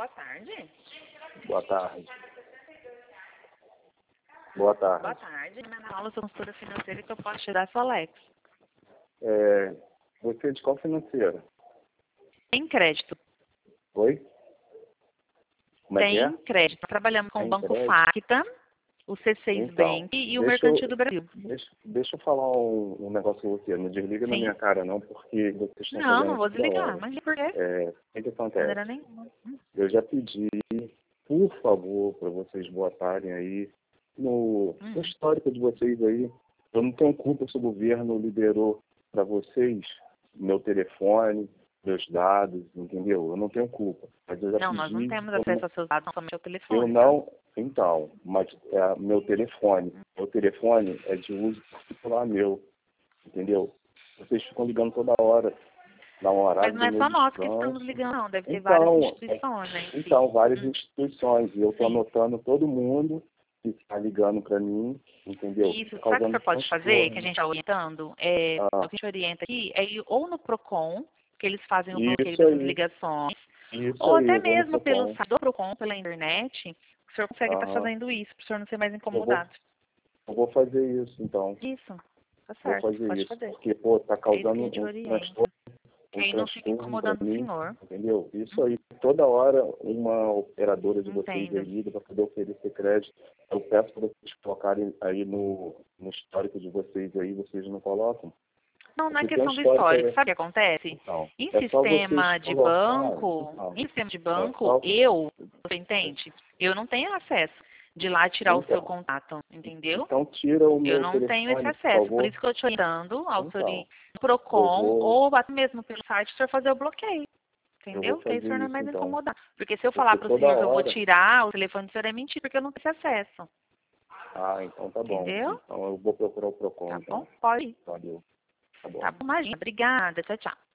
Boa tarde. Boa tarde. Boa tarde. Boa tarde. Minha Paula, sou consultora financeira que eu posso te dar, sou Alex. Você é de qual financeira? Tem crédito. Oi? Como é que é? Tem crédito. Trabalhamos com o Tem Banco crédito? Facta, o C6 Então, Bank e o Mercantil do Brasil. Deixa eu falar um negócio com você. Não desliga na Sim. minha cara, não, porque vocês estão Não, fazendo não vou isso toda desligar. hora. Mas por quê? O que acontece? Maneira nenhuma. Eu já pedi, por favor, para vocês botarem aí no histórico de vocês aí. Eu não tenho culpa se o governo liberou para vocês meu telefone, meus dados, entendeu? Eu não tenho culpa. Mas eu já Não, pedi. nós não temos acesso aos seus dados, não, somente ao telefone. Eu não. Então, mas meu telefone. Meu telefone é de uso particular meu. Entendeu? Vocês ficam ligando toda hora. Dá um horário Mas não é do só meu nós que descanso. estamos ligando, não. Deve ter Então, várias instituições, né? Então, várias instituições. E eu estou Sim. anotando todo mundo que está ligando para mim, entendeu? Isso, Tá sabe o que causando você pode fazer, que a transtorno. gente está orientando? O que a gente orienta aqui é ir ou no PROCON, que eles fazem o bloqueio Isso dessas aí. ligações, Isso ou aí, até eu vou no mesmo pelo Procon. site do PROCON, pela internet, o senhor consegue estar Aham. fazendo isso, para o senhor não ser mais Eu incomodado. vou fazer isso, então. Isso, tá Vou certo, fazer pode isso. fazer. Porque, pô, tá É isso que a causando gente um orienta. Que aí não fica transtorno para incomodando o mim, senhor. entendeu? Isso aí, toda hora uma operadora de vocês aí Entendo. liga para poder oferecer crédito. Eu peço para vocês colocarem aí no histórico de vocês aí, vocês não colocam. Não, não é Porque tem um questão do histórico. aí. Sabe o que acontece? Então, Em é só sistema vocês de colocarem. banco, Então, em sistema de é banco, só, você entende? Eu não tenho acesso de lá tirar o seu então, contato, entendeu? então tira o Eu meu não tenho esse telefone, por acesso. Por favor. isso que eu estou orientando ao senhor ir Então, no eu PROCON vou, ou até mesmo pelo site o senhor fazer o bloqueio. eu vou Entendeu? Que aí o fazer senhor não é isso, mais então. incomodado. Porque se eu falar Porque para o toda senhor que eu vou hora. tirar o telefone do senhor é mentira, porque eu não tenho esse acesso. Ah, então tá bom. Entendeu? Então eu vou procurar o Procon, Tá então. bom? Pode ir. Valeu. Tá bom. Tá bom, imagina. Obrigada. Tchau, tchau.